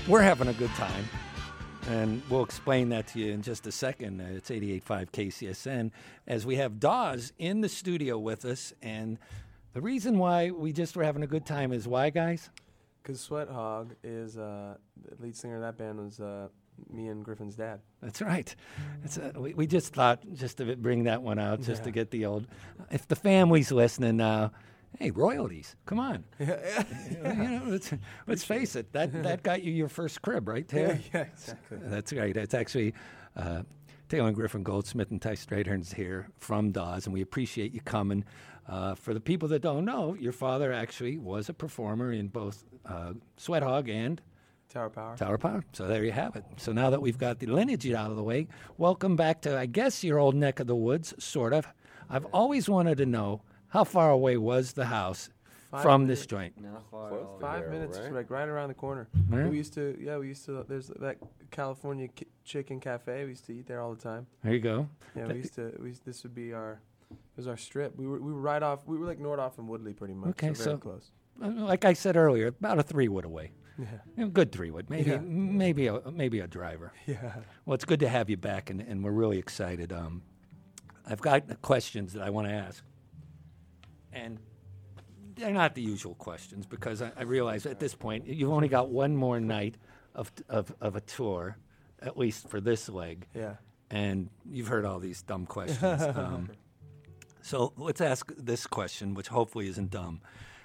We're having a good time, and we'll explain that to you in just a second. It's 88.5 KCSN, as we have Dawes in the studio with us, and the reason why we just were having a good time is why, guys? Because Sweat Hog is the lead singer of that band was me and Griffin's dad. That's right. We just thought just to bring that one out, just to get the old. If the family's listening now, hey, royalties, come on. Let's face it. That got you your first crib, right, Taylor? Yeah, exactly. That's right. It's actually Taylor and Griffin Goldsmith and Ty Stradehern's here from Dawes, and we appreciate you coming. For the people that don't know, your father actually was a performer in both Sweat Hog and Tower Power. Tower Power. So there you have it. So now that we've got the lineage out of the way, welcome back to, I guess, your old neck of the woods, sort of. I've always wanted to know, how far away was the house from this joint? Not far. Close. 5 minutes, right? like right around the corner. Yeah. We used to. There's that California Chicken Cafe. We used to eat there all the time. There you go. Yeah, this would be our. It was our strip. We were right off. We were like Nordhoff and Woodley, pretty much. Okay, so very close. Like I said earlier, about a 3-wood away. Yeah. Good 3-wood, maybe Yeah. maybe a driver. Yeah. Well, it's good to have you back, and we're really excited. I've got questions that I want to ask, and they're not the usual questions because I realize at this point you've only got one more night of a tour, at least for this leg. Yeah. And you've heard all these dumb questions. So let's ask this question, which hopefully isn't dumb.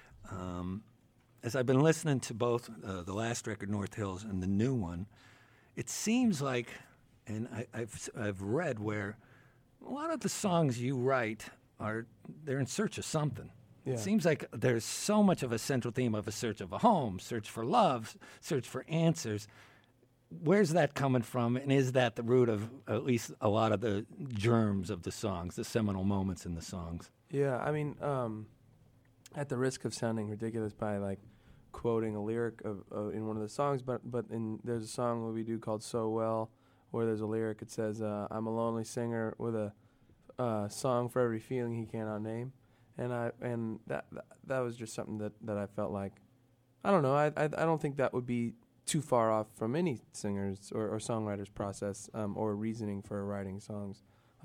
As I've been listening to both the last record, North Hills, and the new one, it seems like, and I've read where a lot of the songs you write they're in search of something. Yeah. It seems like there's so much of a central theme of a search of a home, search for love, search for answers. Where's that coming from, and is that the root of at least a lot of the germs of the songs, the seminal moments in the songs? Yeah, I mean, at the risk of sounding ridiculous by like quoting a lyric of in one of the songs, but there's a song that we do called "So Well," where there's a lyric. It says, "I'm a lonely singer with a song for every feeling he cannot name," and that was just something that I felt like, I don't know, I don't think that would be too far off from any singer's or songwriter's process or reasoning for writing songs.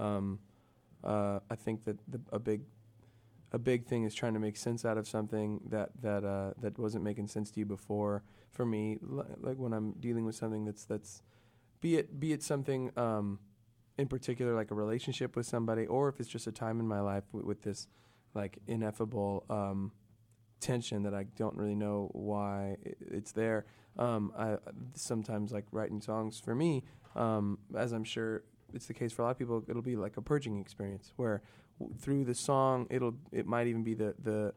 I think that a big thing is trying to make sense out of something that wasn't making sense to you before. For me, like when I'm dealing with something that's be it something in particular, like a relationship with somebody, or if it's just a time in my life with this like ineffable tension that I don't really know why it's there. I sometimes like writing songs for me, as I'm sure it's the case for a lot of people. It'll be like a purging experience where through the song it might even be the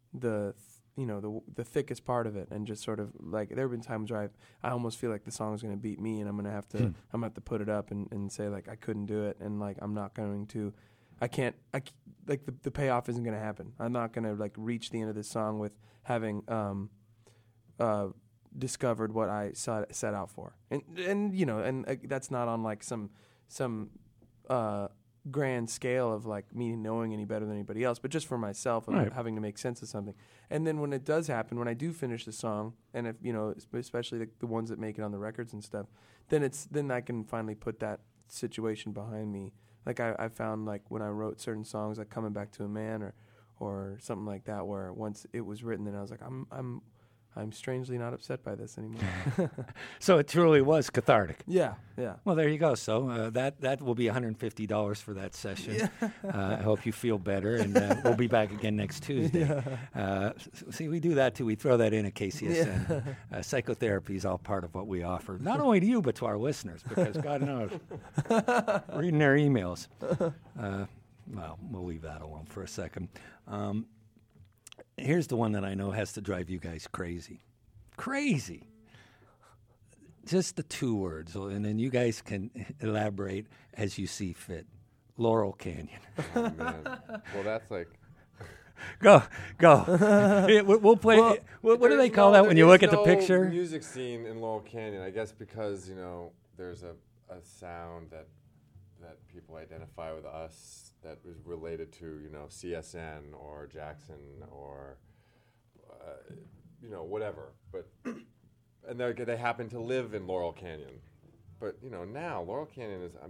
thickest part of it, and just sort of like there have been times where I almost feel like the song's going to beat me, and I'm gonna have to put it up and say like I couldn't do it, and like I'm not going to. Like the payoff isn't going to happen. I'm not going to like reach the end of this song with having discovered what I set out for, and that's not on like some grand scale of like me knowing any better than anybody else, but just for myself of having to make sense of something. And then when it does happen, when I do finish the song, and if especially the ones that make it on the records and stuff, then I can finally put that situation behind me. Like I found like when I wrote certain songs, like Coming Back to a Man or something like that, where once it was written, then I was like, I'm strangely not upset by this anymore. So it truly was cathartic. Yeah. Well, there you go. So that will be $150 for that session. Yeah. I hope you feel better, and we'll be back again next Tuesday. Yeah. See, we do that too. We throw that in at KCSN. Yeah. Psychotherapy is all part of what we offer, not only to you but to our listeners, because God knows, reading their emails. Well, we'll leave that alone for a second. Here's the one that I know has to drive you guys crazy. Crazy. Just the 2 words, and then you guys can elaborate as you see fit. Laurel Canyon. Oh, man. Well, that's like... Go. We'll play. What do they call that when you look at the picture? Music scene in Laurel Canyon, I guess, because there's a sound that people identify with us that was related to CSN or Jackson or whatever. But and they happen to live in Laurel Canyon. But now Laurel Canyon is.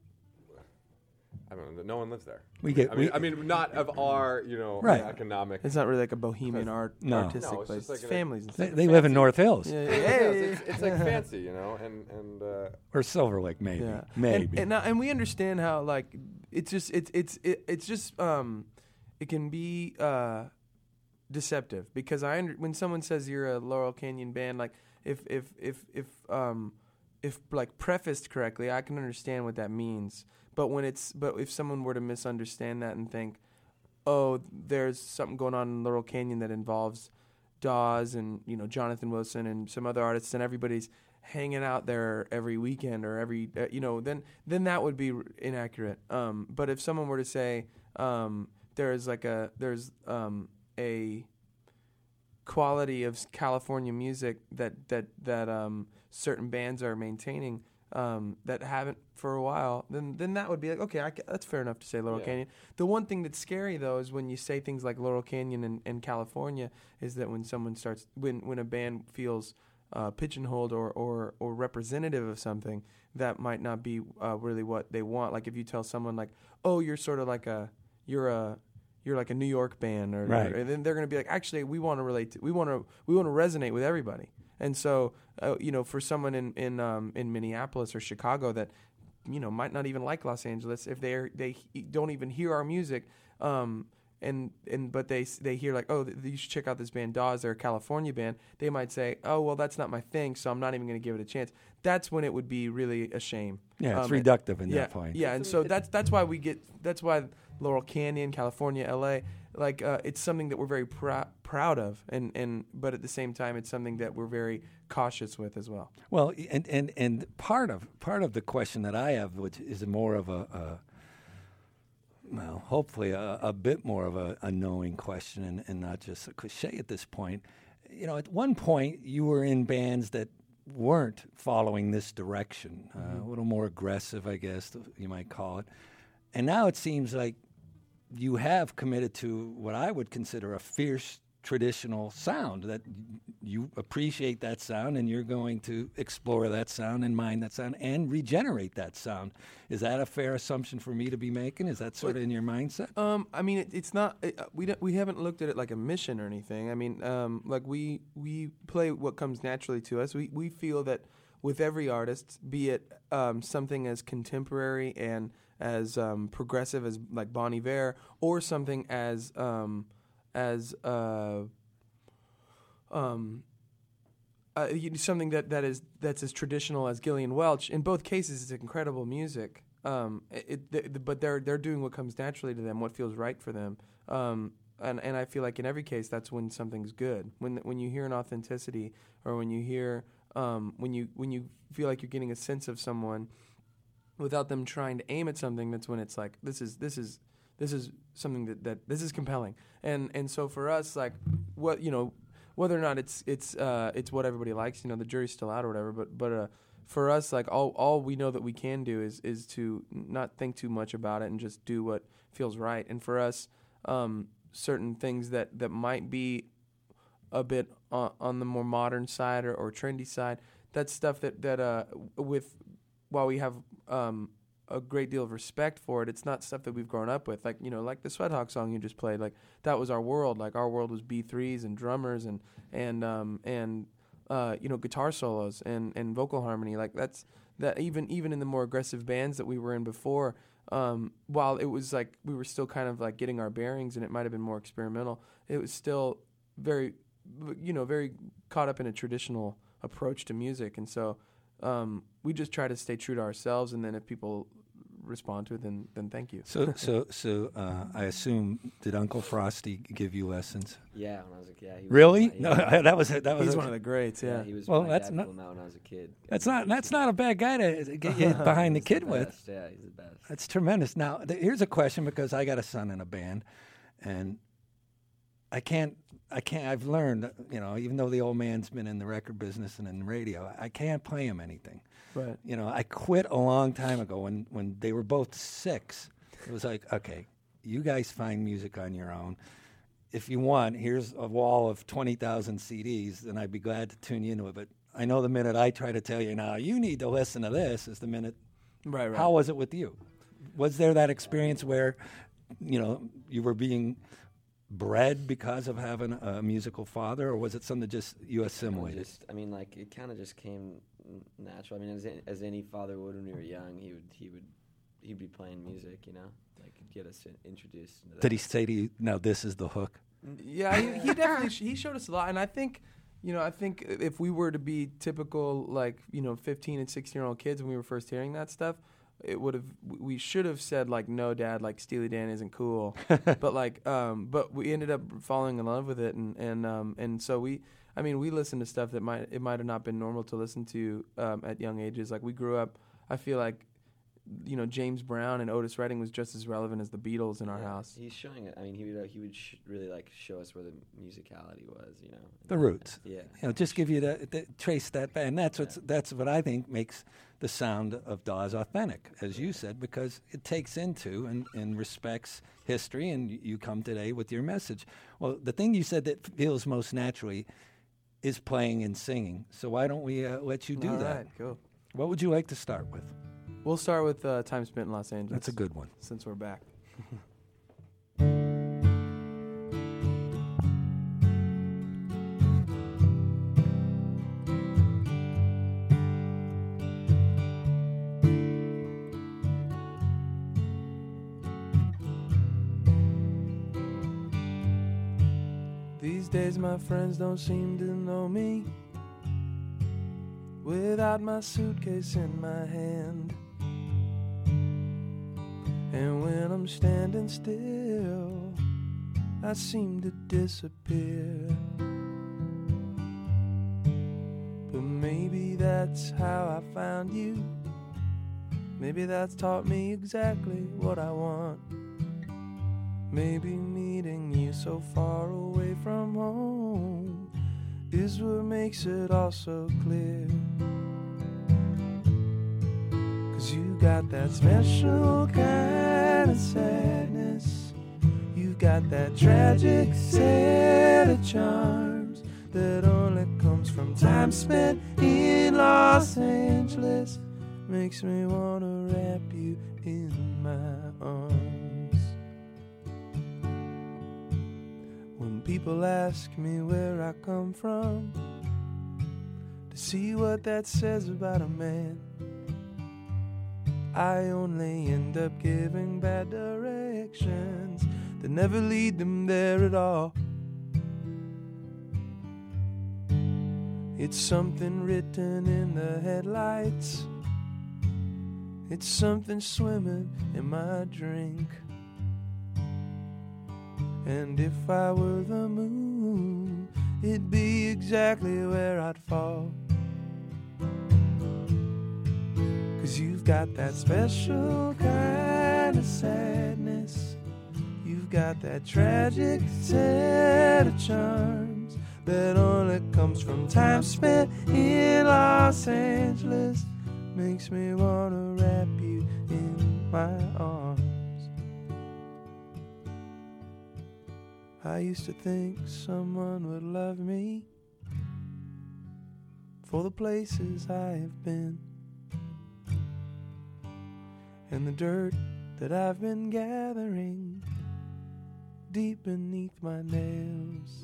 I don't know. No one lives there. I mean, not of our, Right. economic. It's not really like a bohemian artistic No, it's place. just like It's families and stuff. They live in North Hills It's like fancy, and or Silver Lake, maybe. Yeah. Maybe. And we understand how like it can be deceptive because when someone says you're a Laurel Canyon band, like if like prefaced correctly, I can understand what that means. But if someone were to misunderstand that and think, oh, there's something going on in Laurel Canyon that involves Dawes and Jonathan Wilson and some other artists, and everybody's hanging out there every weekend or every then that would be inaccurate. But if someone were to say there's a quality of California music that certain bands are maintaining that haven't for a while, then that would be like, okay, that's fair enough to say Laurel Canyon. The one thing that's scary though is when you say things like Laurel Canyon and California, is that when a band feels pigeonholed or representative of something that might not be really what they want. Like if you tell someone like, oh, you're sort of like you're like a New York band, or then they're going to be like, actually, we want to relate we want to resonate with everybody. And so, for someone in Minneapolis or Chicago that, might not even like Los Angeles, if they don't even hear our music, but they hear like, oh, you should check out this band Dawes, they're a California band. They might say, oh, well, that's not my thing, so I'm not even going to give it a chance. That's when it would be really a shame. Yeah, it's reductive in that point. Yeah, and so that's why Laurel Canyon, California, LA, like it's something that we're very proud of, but at the same time, it's something that we're very cautious with as well. Well, and part of the question that I have, which is more of hopefully a bit more of a knowing question and not just a cliche at this point. At one point, you were in bands that weren't following this direction, a little more aggressive, I guess you might call it. And now it seems like you have committed to what I would consider a fierce traditional sound, that you appreciate that sound and you're going to explore that sound and mine that sound and regenerate that sound. Is that a fair assumption for me to be making? Is that sort of in your mindset? I mean, it's not. We haven't looked at it like a mission or anything. I mean, like we play what comes naturally to us. We feel that with every artist, be it something as contemporary and as progressive as like Bon Iver, or something as something that's as traditional as Gillian Welch. In both cases, it's incredible music. But they're doing what comes naturally to them, what feels right for them. And I feel like in every case, that's when something's good. When you hear an authenticity, or when you hear when you feel like you're getting a sense of someone without them trying to aim at something, that's when it's like this is something that this is compelling. And so for us, like whether or not it's what everybody likes, the jury's still out or whatever. But for us, like all we know that we can do is to not think too much about it and just do what feels right. And for us, certain things that might be a bit on the more modern side or trendy side, that's stuff that while we have a great deal of respect for it, it's not stuff that we've grown up with. Like, like the Sweat Hawk song you just played, like that was our world. Like our world was B3s and drummers and guitar solos and vocal harmony. Like that even in the more aggressive bands that we were in before, while it was like we were still kind of like getting our bearings and it might have been more experimental, it was still very caught up in a traditional approach to music. And so we just try to stay true to ourselves, and then if people respond to it, then thank you. So I assume, did Uncle Frosty give you lessons? Yeah, when I was a kid. He Really? Was, no, that was He's one of the greats. Yeah. He was. Well, my that's dad not. pulled him out when I was a kid. That's not a bad guy to get you behind the kid with. Yeah, he's the best. That's tremendous. Now, here's a question, because I got a son in a band, and I can't. I've learned, even though the old man's been in the record business and in radio, I can't play him anything. Right. I quit a long time ago when they were both 6. It was like, okay, you guys find music on your own. If you want, here's a wall of 20,000 CDs, and I'd be glad to tune you into it. But I know the minute I try to tell you now, you need to listen to this is the minute. Right. How was it with you? Was there that experience where, you were being bred because of having a musical father, or was it something just you assimilated? It kind of just came natural. I mean, as any father would when we were young, he'd be playing music, like get us introduced into that. Did he say to you, "Now this is the hook"? Yeah, he definitely he showed us a lot, and I think if we were to be typical 15 and 16-year-old kids when we were first hearing that stuff, we should have said no, Dad, Steely Dan isn't cool, but we ended up falling in love with it, and so we listened to stuff that might have not been normal to listen to at young ages. Like we grew up, I feel like James Brown and Otis Redding was just as relevant as the Beatles in our house. He's showing it. I mean, he would really show us where the musicality was, The roots. Yeah. Just give you trace that back. And that's what I think makes the sound of Dawes authentic, as you said, because it takes into and respects history, and you come today with your message. Well, the thing you said that feels most naturally is playing and singing. So why don't we let you do All that? Right, cool. What would you like to start with? We'll start with Time Spent in Los Angeles. That's a good one. Since we're back. These days my friends don't seem to know me without my suitcase in my hand. And when I'm standing still, I seem to disappear. But maybe that's how I found you. Maybe that's taught me exactly what I want. Maybe meeting you so far away from home is what makes it all so clear. 'Cause you got that special kind of sadness. You've got that tragic set of charms that only comes from time spent in Los Angeles. Makes me wanna wrap you in my arms. When people ask me where I come from, to see what that says about a man, I only end up giving bad directions that never lead them there at all. It's something written in the headlights. It's something swimming in my drink. And if I were the moon, it'd be exactly where I'd fall. 'Cause you've got that special kind of sadness. You've got that tragic set of charms that only comes from time spent in Los Angeles. Makes me wanna wrap you in my arms. I used to think someone would love me for the places I have been and the dirt that I've been gathering deep beneath my nails.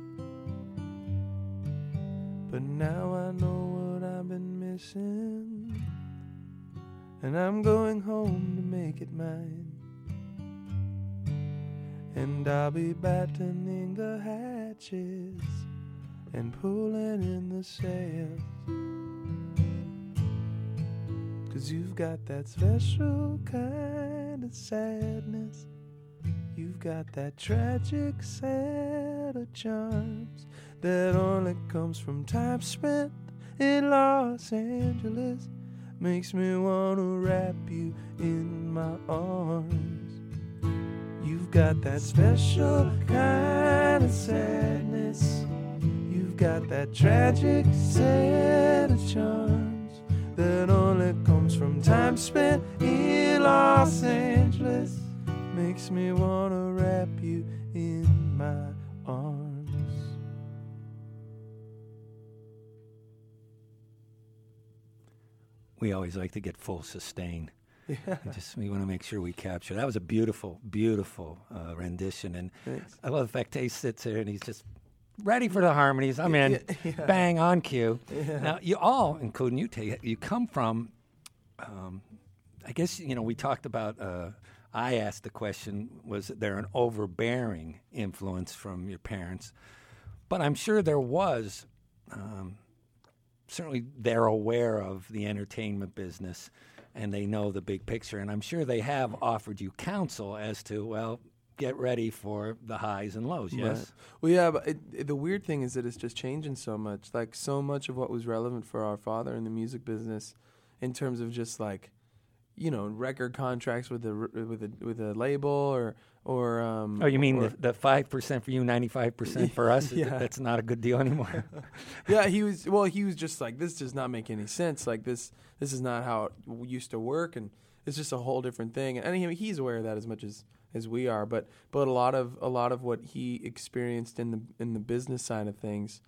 But now I know what I've been missing, and I'm going home to make it mine. And I'll be battening the hatches and pulling in the sails. 'Cause you've got that special kind of sadness. You've got that tragic set of charms that only comes from time spent in Los Angeles. Makes me wanna wrap you in my arms. You've got that special kind of sadness. You've got that tragic set of charms that only comes from time spent in Los Angeles. Makes me wanna wrap you in my arms. we always like to get full sustain. We want to make sure we capture. That was a beautiful, beautiful rendition, and Thanks. I love the fact Tay sits there and he's just ready for the harmonies. I'm in, bang on cue. Now you all, including you, Tay, you come from. I guess we talked about. I asked the question: was there an overbearing influence from your parents? But I'm sure there was. Certainly, they're aware of the entertainment business, and they know the big picture. And I'm sure they have offered you counsel as to, well, get ready for the highs and lows. Yes. Right. Well, yeah, but the weird thing is that it's just changing so much. Like, so much of what was relevant for our father in the music business, in terms of just like, record contracts with a label or. Oh, you mean the 5% for you, 95% for us? Yeah. That's not a good deal anymore. Yeah, he was just like, this does not make any sense. Like, this is not how it used to work, and it's just a whole different thing. And he's aware of that as much as we are. But a lot of what he experienced in the business side of things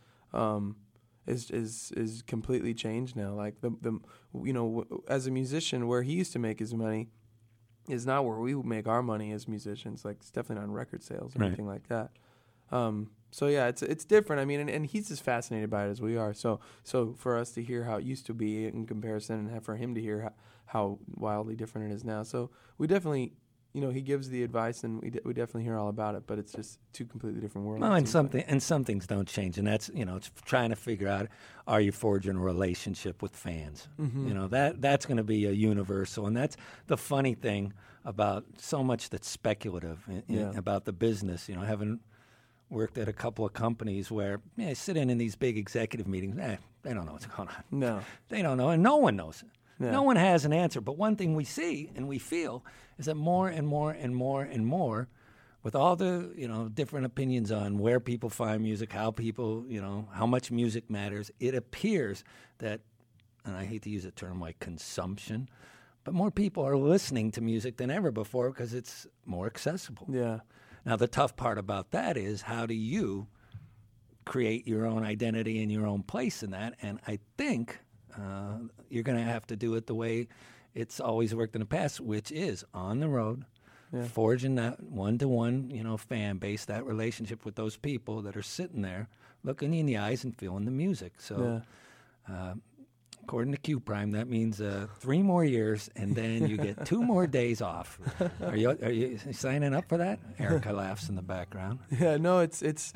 is completely changed now. Like as a musician, where he used to make his money is not where we make our money as musicians. Like, it's definitely not on record sales or Right. anything like that. So yeah, it's different. I mean, and he's as fascinated by it as we are. So for us to hear how it used to be in comparison, and for him to hear how wildly different it is now. So we definitely, he gives the advice, and we definitely hear all about it. But it's just two completely different worlds. Well, and some things don't change, and that's it's trying to figure out, are you forging a relationship with fans? Mm-hmm. That's going to be a universal, and that's the funny thing about so much that's speculative about the business. Having worked at a couple of companies where I sit in these big executive meetings, they don't know what's going on. No, They don't know, and no one knows it. Yeah. No one has an answer. But one thing we see and we feel is that more and more and more and more, with all the different opinions on where people find music, how people how much music matters, it appears that, and I hate to use a term like consumption, but more people are listening to music than ever before because it's more accessible. yeah. Now the tough part about that is, how do you create your own identity and your own place in that? And I think you're going to have to do it the way it's always worked in the past, which is on the road, forging that one-to-one, fan base, that relationship with those people that are sitting there, looking you in the eyes and feeling the music. So, according to Q Prime, that means 3 more years, and then you get 2 more days off. Are you signing up for that? Erica laughs in the background. Yeah, no, it is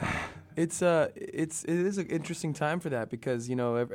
an interesting time for that, because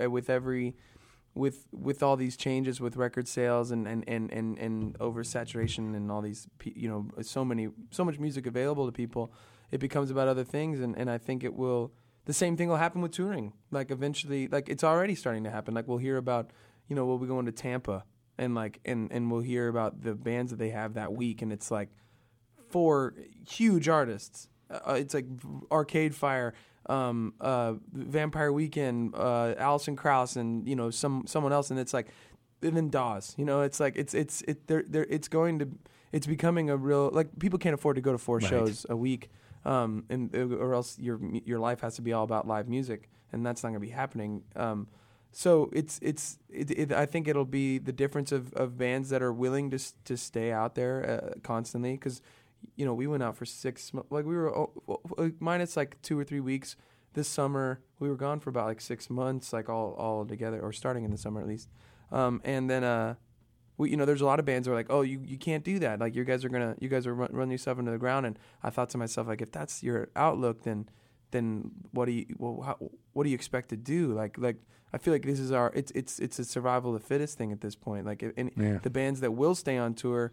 with all these changes with record sales and oversaturation and all these so much music available to people, it becomes about other things, and I think the same thing will happen with touring. Like, eventually, like, it's already starting to happen. Like, we'll hear about we'll be going to Tampa, and we'll hear about the bands that they have that week, and it's like 4 huge artists. It's like Arcade Fire, Vampire Weekend, Alison Krauss, and someone else, and it's like, and then Dawes. It's like it's becoming a real, like, people can't afford to go to 4 shows a week, or else your life has to be all about live music, and that's not going to be happening. So I think it'll be the difference of bands that are willing to stay out there constantly, because we went out for 6 months. Like, we were minus like 2 or 3 weeks this summer. We were gone for about like 6 months, like all together, or starting in the summer at least. And then there's a lot of bands that are like, oh, you can't do that. Like, you guys are run yourself into the ground. And I thought to myself, like, if that's your outlook, then what do you expect to do? Like I feel like this is it's a survival of the fittest thing at this point. Like, the bands that will stay on tour,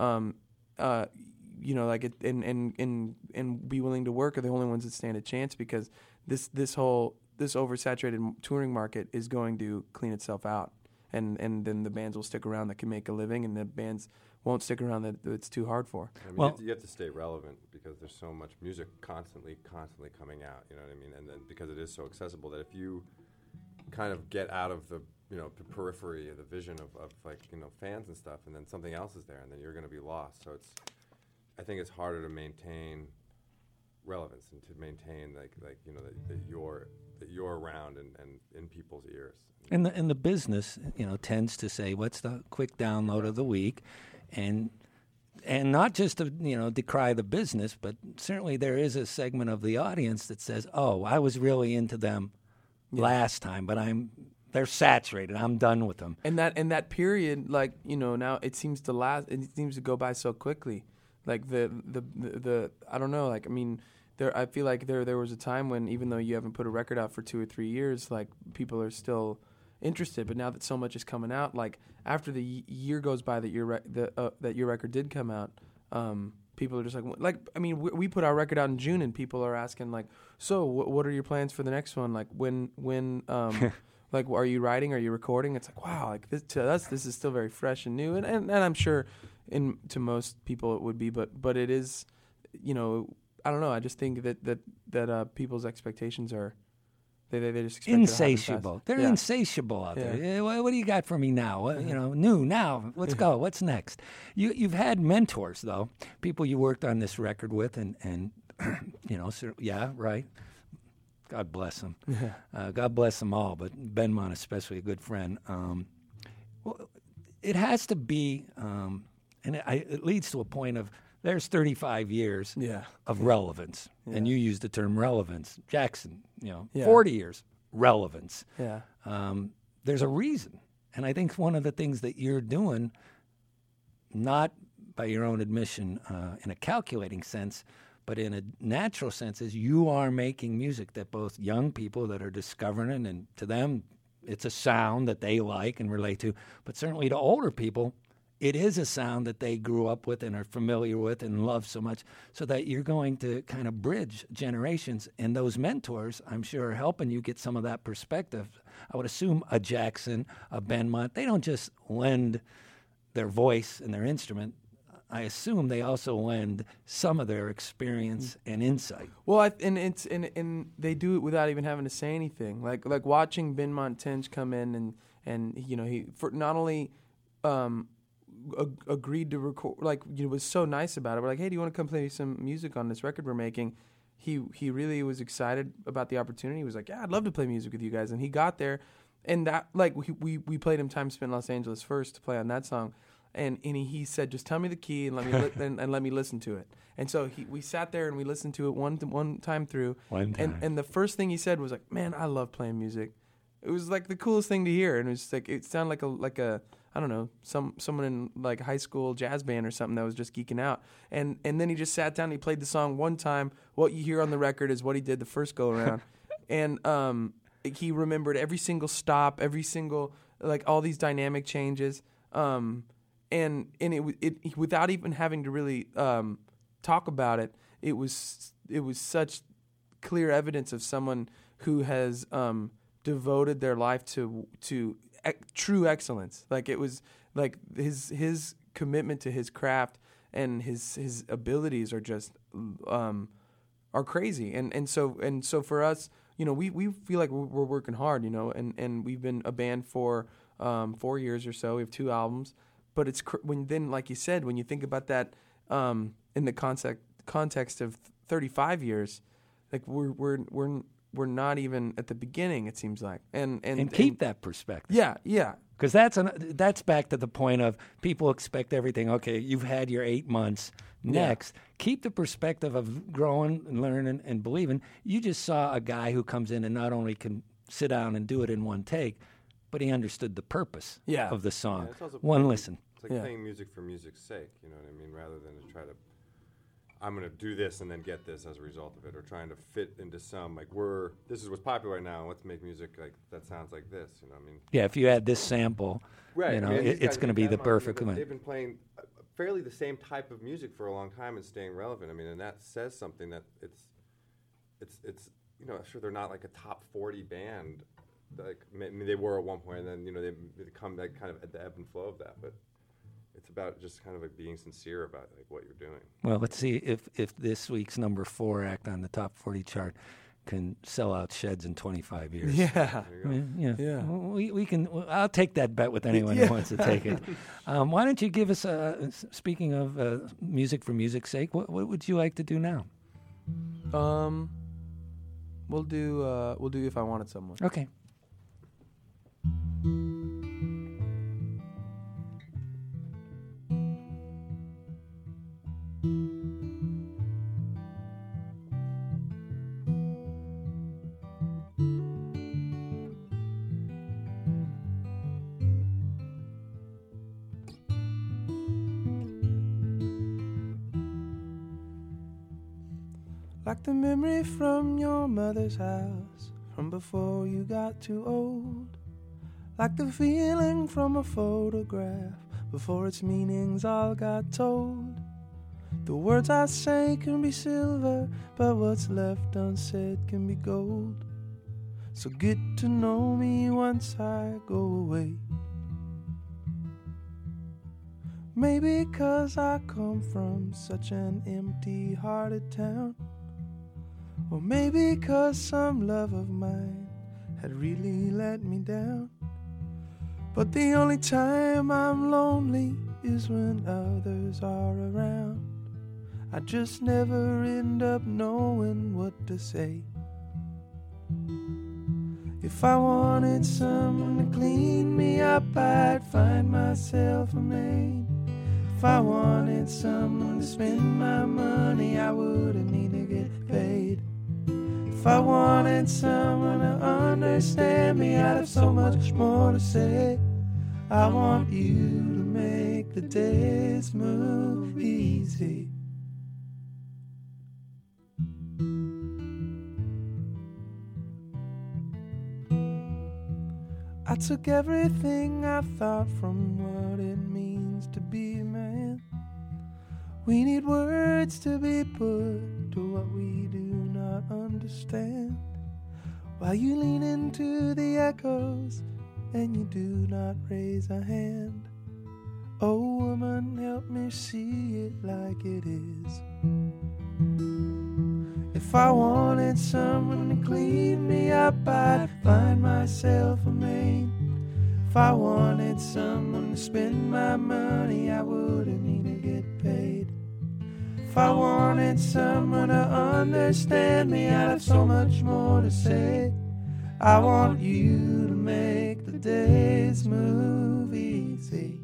like it, and be willing to work are the only ones that stand a chance, because this oversaturated touring market is going to clean itself out, and then the bands will stick around that can make a living, and the bands won't stick around that it's too hard for. I mean, you have to stay relevant, because there's so much music constantly coming out. You know what I mean? And then because it is so accessible, that if you kind of get out of the the periphery of the vision of like fans and stuff, and then something else is there, and then you're going to be lost. So I think it's harder to maintain relevance and to maintain that you're around and in people's ears. And the business, tends to say, what's the quick download of the week? And not just to, decry the business, but certainly there is a segment of the audience that says, oh, I was really into them last time, but they're saturated. I'm done with them. And that period, like, now it seems to go by so quickly. Like the I don't know, like, I mean, I feel like there was a time when, even though you haven't put a record out for 2 or 3 years, like, people are still interested. But now that so much is coming out, like, after the year goes by that your record did come out, people are just like I mean, we put our record out in June, and people are asking, like, so what are your plans for the next one? Like, when like, are you writing? Are you recording? It's like, wow, like, this, to us, this is still very fresh and new, and I'm sure to most people it would be, but it is, I don't know. I just think that people's expectations are they just expect insatiable. They're insatiable out there. Yeah. What do you got for me now? New now. Let's go. What's next? You've had mentors, though, people you worked on this record with, and right. God bless them. God bless them all, but Benmont especially, a good friend. Well, it has to be, and it leads to a point of, there's 35 years of relevance, and you use the term relevance. Jackson, 40 years, relevance. Yeah. There's a reason, and I think one of the things that you're doing, not by your own admission in a calculating sense, but in a natural sense, is you are making music that both young people that are discovering it, and to them, it's a sound that they like and relate to, but certainly to older people, it is a sound that they grew up with and are familiar with and love so much, so that you're going to kind of bridge generations. And those mentors, I'm sure, are helping you get some of that perspective. I would assume a Jackson, a Benmont, they don't just lend their voice and their instrument. I assume they also lend some of their experience and insight. Well, and they do it without even having to say anything. Like watching Benmont Tench come in and he for not only agreed to record, was so nice about it. We're like, hey, do you want to come play some music on this record we're making? He really was excited about the opportunity. He was like, yeah, I'd love to play music with you guys. And he got there, and that, like, we played him Time Spent in Los Angeles first to play on that song. And he said, just tell me the key and let me and let me listen to it. And so we sat there and we listened to it one time through. And the first thing he said was like, man, I love playing music. It was like the coolest thing to hear, and it was like, it sounded like a I don't know, someone in like high school jazz band or something that was just geeking out. And then he just sat down and he played the song one time. What you hear on the record is what he did the first go around. And he remembered every single stop, every single, like, all these dynamic changes. And it without even having to really talk about it, it was such clear evidence of someone who has devoted their life to true excellence. Like, it was like his commitment to his craft and his abilities are just are crazy. And so for us, we feel like we're working hard, and we've been a band for 4 years or so. We have 2 albums. But it's then, like you said, when you think about that in the context of 35 years, like we're not even at the beginning. It seems like, and keep that perspective. Yeah. Because that's back to the point of people expect everything. Okay, you've had your 8 months. Next, keep the perspective of growing and learning and believing. You just saw a guy who comes in and not only can sit down and do it in one take, but he understood the purpose of the song. One listen. It's like playing music for music's sake, you know what I mean? Rather than to try to, I'm going to do this and then get this as a result of it, or trying to fit into some, like, this is what's popular right now, let's make music like that sounds like this, you know what I mean? Yeah, if you add this sample, right. It's going to be the perfect one. They've been playing fairly the same type of music for a long time and staying relevant. I mean, and that says something that it's sure they're not like a top 40 band, like, I mean, they were at one point, and then they come like kind of at the ebb and flow of that, but it's about just kind of like being sincere about like what you're doing. Well, let's see if this week's number 4 act on the top 40 chart can sell out sheds in 25 years. Yeah. We can. I'll take that bet with anyone who wants to take it. Why don't you give us speaking of music for music's sake, what would you like to do now? We'll do If I Wanted Someone. Okay. Like the memory from your mother's house, from before you got too old. Like the feeling from a photograph, before its meanings all got told. The words I say can be silver, but what's left unsaid can be gold. So get to know me once I go away. Maybe 'cause I come from such an empty-hearted town, or maybe 'cause some love of mine had really let me down. But the only time I'm lonely is when others are around. I just never end up knowing what to say. If I wanted someone to clean me up, I'd find myself a maid. If I wanted someone to spend my money, I wouldn't need to get paid. If I wanted someone to understand me, I'd have so much more to say. I want you to make the days move easy. I took everything I thought from what it means to be a man. We need words to be put to what we do not understand. While you lean into the echoes and you do not raise a hand. Oh woman, help me see it like it is. If I wanted someone to clean me up, I'd find myself a maid. If I wanted someone to spend my money, I wouldn't need to get paid. If I wanted someone to understand me, I'd have so much more to say. I want you to make the days move easy.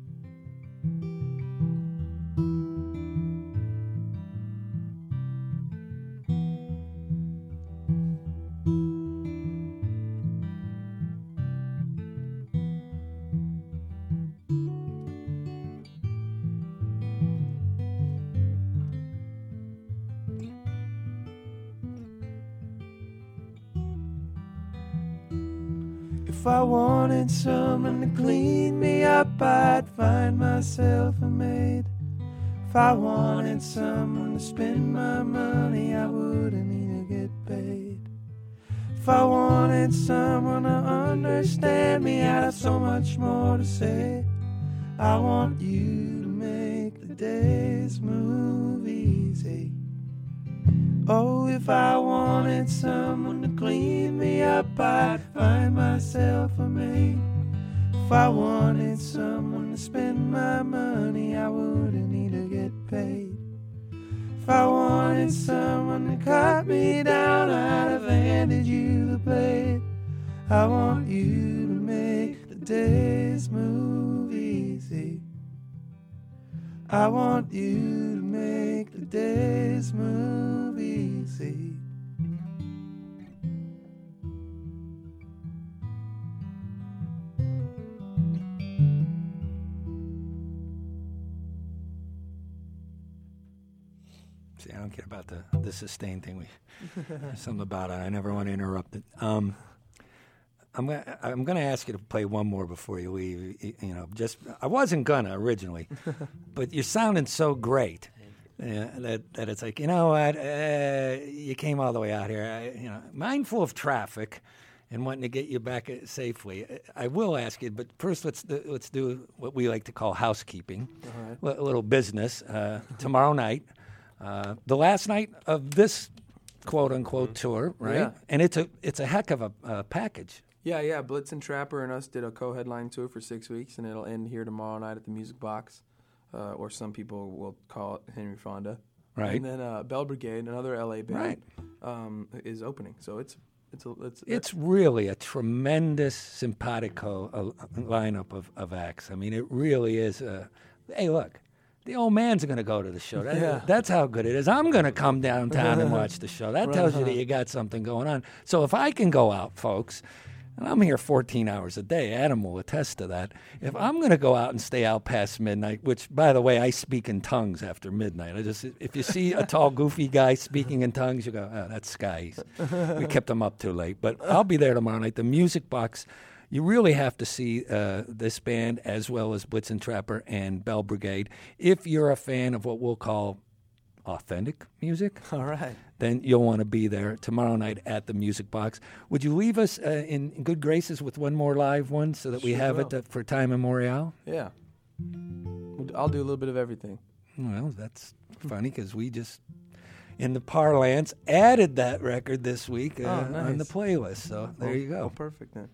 If I wanted someone to clean me up, I'd find myself a maid. If I wanted someone to spend my money, I wouldn't need to get paid. If I wanted someone to understand me, I'd have so much more to say. I want you to make the days move easy. Oh, if I wanted someone to clean me up, I'd find myself a maid. If I wanted someone to spend my money, I wouldn't need to get paid. If I wanted someone to cut me down, I'd have handed you the blade. I want you to make the days move easy. I want you to make the days move easy. See, I don't care about the sustain thing. There's something about it. I never want to interrupt it. I'm gonna ask you to play one more before you leave. You know, just I wasn't gonna originally, but you're sounding so great that it's like, you know what, you came all the way out here. You know, mindful of traffic and wanting to get you back safely. I will ask you, but first let's do what we like to call housekeeping, a little business. Tomorrow night, the last night of this quote unquote tour, right? Yeah. And it's a heck of a package. Yeah. Blitzen Trapper and us did a co-headline tour for 6 weeks, and it'll end here tomorrow night at the Music Box, or some people will call it Henry Fonda. Right. And then Bell Brigade, another LA band, is opening. So it's really a tremendous simpatico lineup of acts. I mean, it really is. Hey, look, the old man's going to go to the show. That's how good it is. I'm going to come downtown and watch the show. That tells you that you got something going on. So if I can go out, folks, and I'm here 14 hours a day, Adam will attest to that. If I'm going to go out and stay out past midnight, which, by the way, I speak in tongues after midnight. If you see a tall, goofy guy speaking in tongues, you go, oh, that's Sky. We kept him up too late. But I'll be there tomorrow night. The Music Box, you really have to see this band as well as Blitzen Trapper and Bell Brigade. If you're a fan of what we'll call authentic music, all right, then you'll want to be there tomorrow night at the Music Box. Would you leave us in good graces with one more live one so that we have it for time immemorial? Yeah. I'll do a little bit of everything. Well, that's funny because we just, in the parlance, added that record this week on the playlist. So there you go. Oh, perfect then.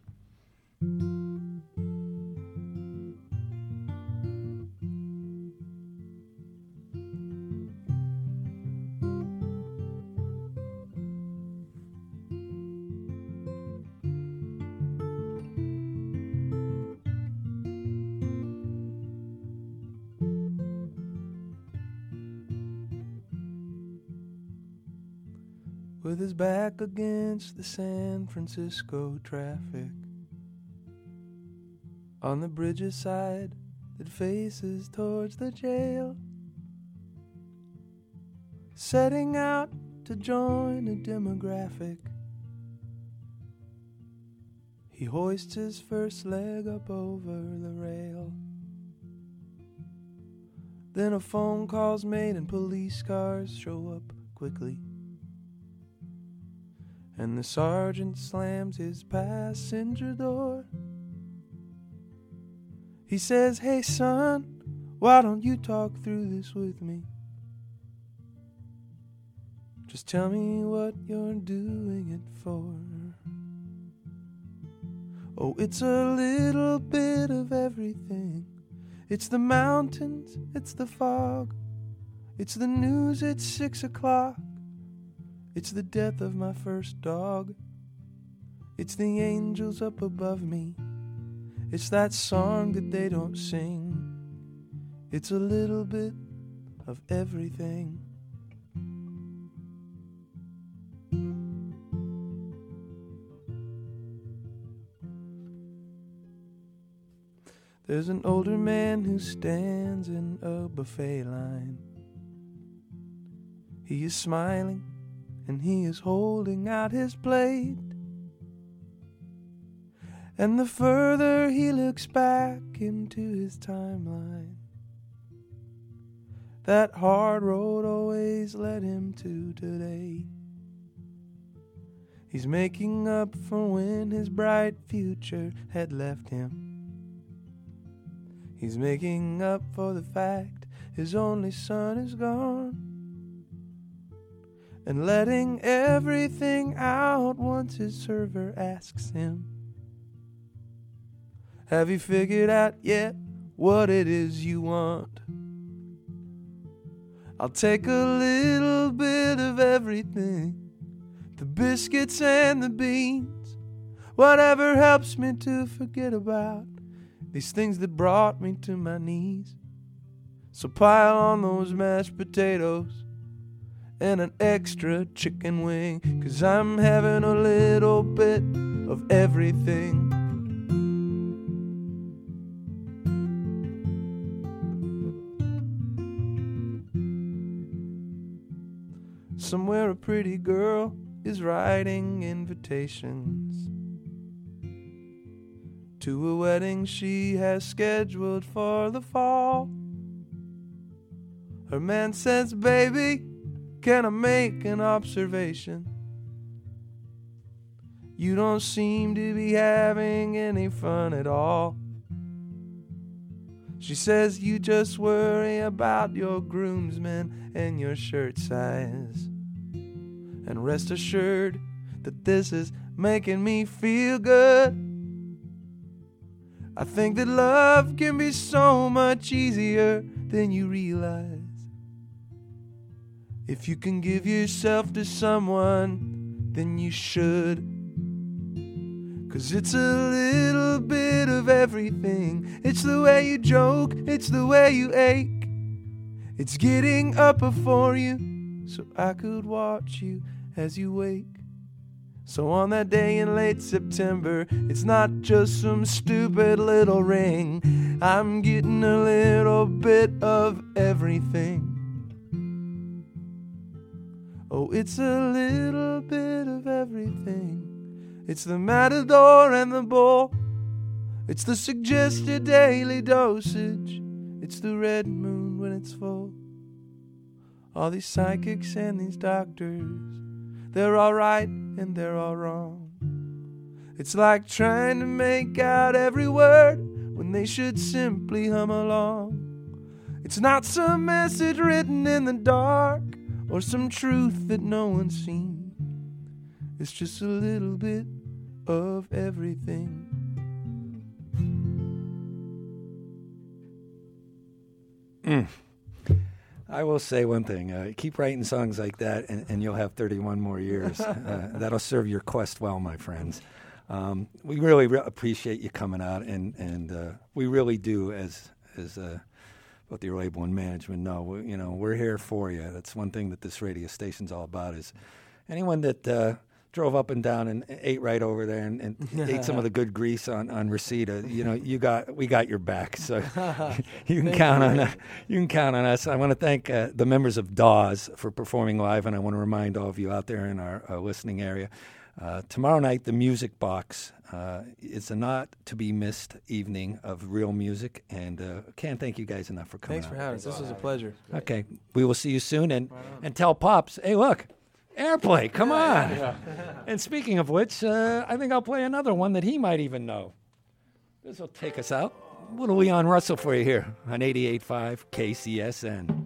With his back against the San Francisco traffic, on the bridge's side that faces towards the jail, setting out to join a demographic, he hoists his first leg up over the rail. Then a phone call's made and police cars show up quickly, and the sergeant slams his passenger door. He says, "Hey son, why don't you talk through this with me? Just tell me what you're doing it for." Oh, it's a little bit of everything. It's the mountains, it's the fog, it's the news at 6 o'clock. It's the death of my first dog. It's the angels up above me. It's that song that they don't sing. It's a little bit of everything. There's an older man who stands in a buffet line. He is smiling and he is holding out his plate. And the further he looks back into his timeline, that hard road always led him to today. He's making up for when his bright future had left him. He's making up for the fact his only son is gone, and letting everything out once his server asks him, "Have you figured out yet what it is you want?" I'll take a little bit of everything, the biscuits and the beans, whatever helps me to forget about these things that brought me to my knees. So pile on those mashed potatoes and an extra chicken wing, 'cause I'm having a little bit of everything. Somewhere a pretty girl is writing invitations to a wedding she has scheduled for the fall. Her man says, "Baby, can I make an observation? You don't seem to be having any fun at all." She says, "You just worry about your groomsmen and your shirt size. And rest assured that this is making me feel good. I think that love can be so much easier than you realize. If you can give yourself to someone, then you should. 'Cause it's a little bit of everything. It's the way you joke, it's the way you ache. It's getting up before you so I could watch you as you wake. So on that day in late September, it's not just some stupid little ring. I'm getting a little bit of everything. Oh, it's a little bit of everything. It's the matador and the bull. It's the suggested daily dosage. It's the red moon when it's full. All these psychics and these doctors, they're all right and they're all wrong. It's like trying to make out every word when they should simply hum along. It's not some message written in the dark or some truth that no one's seen. It's just a little bit of everything. I will say one thing. Keep writing songs like that, and you'll have 31 more years. That'll serve your quest well, my friends. We really appreciate you coming out, and we really do, as both your label and management know. We're here for you. That's one thing that this radio station's all about. Is anyone that drove up and down and ate right over there and ate some of the good grease on Reseda, we got your back. So you can count on us. I want to thank the members of Dawes for performing live, and I want to remind all of you out there in our listening area, tomorrow night, the Music Box. It's a not-to-be-missed evening of real music, and can't thank you guys enough for coming Thanks for having us. This was a pleasure. Okay, we will see you soon, and tell Pops, hey, look, Airplay, come on. Yeah. And speaking of which, I think I'll play another one that he might even know. This will take us out. Little Leon Russell for you here on 88.5 KCSN.